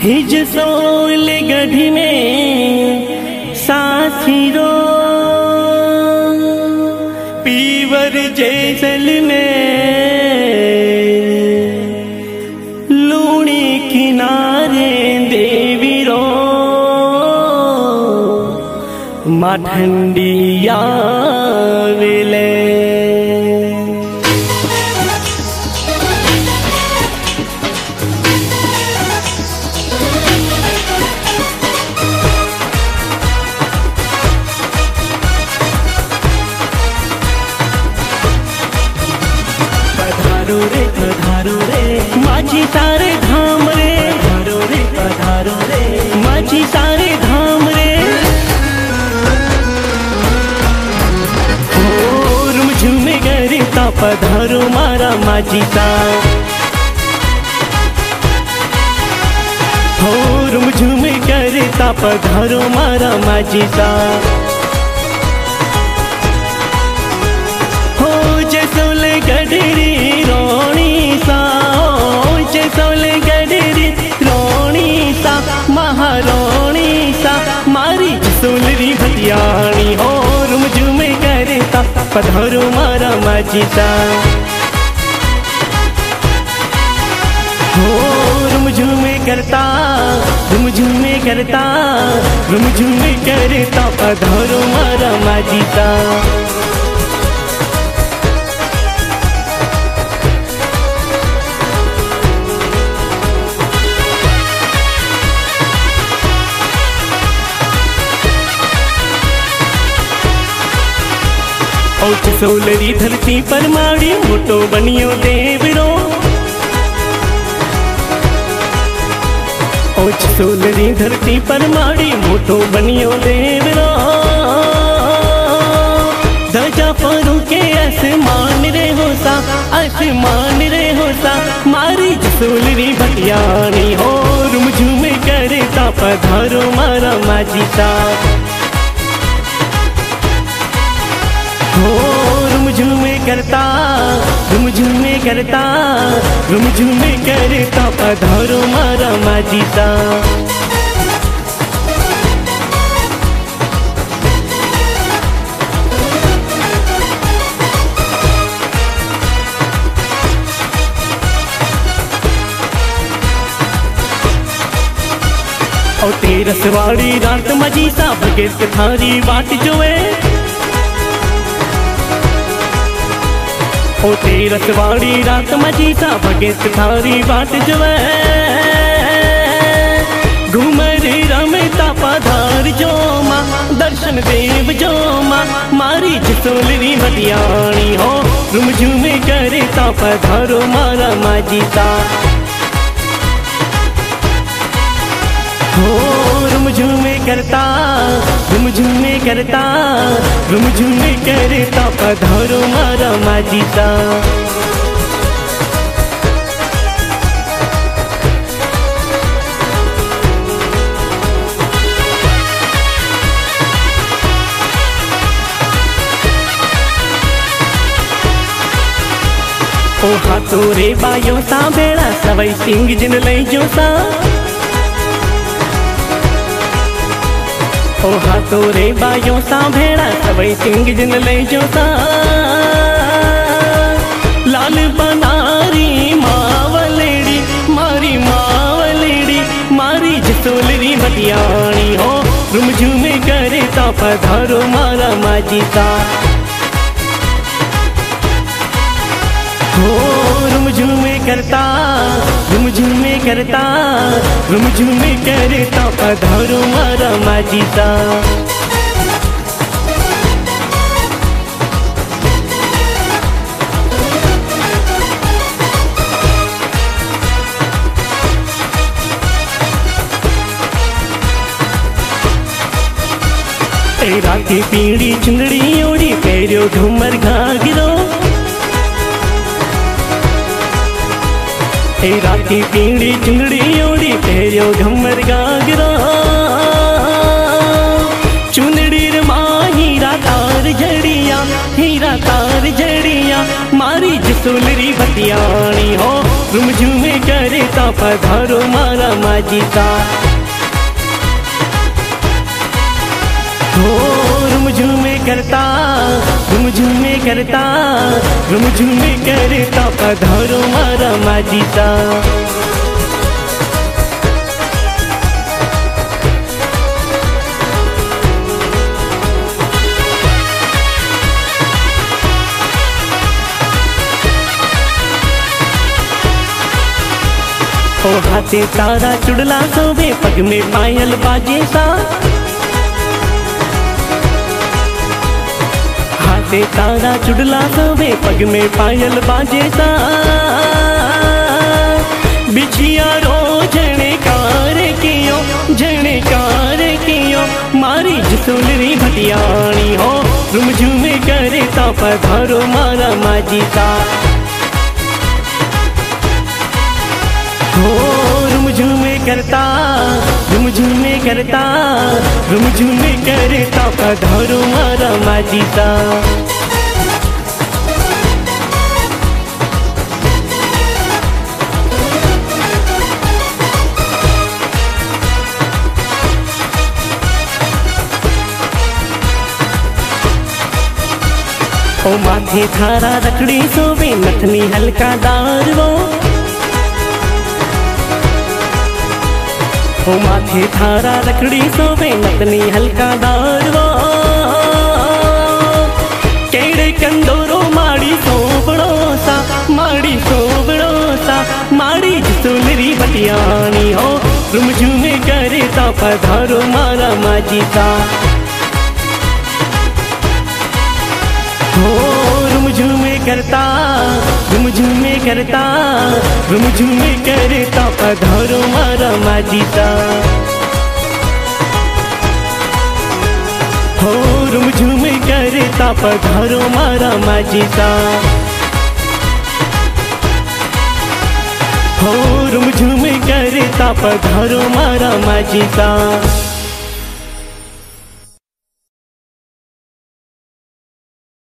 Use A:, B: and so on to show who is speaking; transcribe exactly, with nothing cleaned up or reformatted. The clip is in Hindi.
A: हिज सोल गढ़ी में सासिरो पीवर जैसल में लूणी किनारे देवीरो माँ ठंडिया वेले पधारो रे पधारो रे माझी सारे धाम रे पधारो रे पधारो रे माझी सारे धाम रे हो रुम झुमे गरिता पधारो मारा माझी सा हो रुम झुमे गरिता पधारो मारा माझी सा हो जैसोले गडरी रोणी सा हो जैसोले गडरी रोणी सा महारोणी सा मारी जसोलरी भटियाणी हो रुम झुमे करता पधारो मारा माझी सा हो रुम झुमे करता रुम झुमे करता रुम झुमे करता पधारो मारा माझी सा औच सोलरी धरती पर माड़ी मोटो बनियो देवरो औच सोलरी धरती पर माड़ी मोटो बनियो देवरो दजा परू के आसमान रे होसा आसमान रे होसा मारी सोलरी भटियाणी हो रुम झुमे करता पधारो मारा माझी सा हो रुम झुमे करता रुम झुमे करता रुम झुमे करता पधारो मारा माझी सा और तेरस वाली रात मजी सा भगत थारी बाट जोए ओ तेरस वाली रात मजी सा भगत थारी बाट जोए घूमर रमता पधार जो माँ दर्शन देव जो माँ मारी जसोलरी भटियाणी हो रुम झुमे करता पधारो मारा माझी सा हो रुम झुमे करता रुम झुमे करता रुम झुमे करता पधारो मारा माझी सा ओ हाथों रे बायो सा बेड़ा सवई सिंह जिन लई जो सा ओ हाथों रे बायो सा भेड़ा सवई सिंह जिन ले जो सा लाल बनारी मावलेड़ी मारी मावलेड़ी मारी जसोलरी भटियाणी हो रुम झुमे करता पधारो मारा माझी सा हो रुम झुमे करता रुम झुमे करता रुम झुमे करता पधारो मारा माझी सा तेरा की पीड़ी चुंदड़ी ओड़ी पेरियो घूमर घागिरो तेरा की पीड़ी चुंदड़ी ओड़ी पेरियो घूमर घागिरो चुंदड़ी रे माँ हीरा तार जड़िया हीरा तार जड़िया मारी जसोलरी भटियाणी हो रुम झूमे करता पधारो मारा माजीता। हो रुम झूमे करता रुम झूमे करता रुम झूमे करता पधारो मारा माजीता। ओ हाथे तारा चुड़ला सोबे पग में पायल बाजे सा। हाथे तारा चुड़ला सोबे पग में पायल बाजे सा। बिछिया रो जने कार कियो जने कार कियो मारी जसोलरी भटियाणी हो रुम झूमे करे ता पधारो मारा माजीता। हो रुम झूमे करता रुम झूमे करता रुम झूमे करता पधारो मारा माजीता। ओ माथे थारा रखड़ी सोबे नथनी हल्का दारवो। ओ माथे थारा रखड़ी सोबे नतनी हल्का दारवा। केड़े कंदोरो माड़ी सोबड़ो सा माड़ी सोबड़ो सा माड़ी जसोलरी भटियाणी हो रुम झूमे करे ता पधारो मारा माजीता। हो रुम झूमे करता रुम झूमे करता रुम झूमे करता पधारो मारा माजीता। हो रुम झूमे करता पधारो मारा माजीता। हो रुम झूमे करता पधारो मारा माजीता।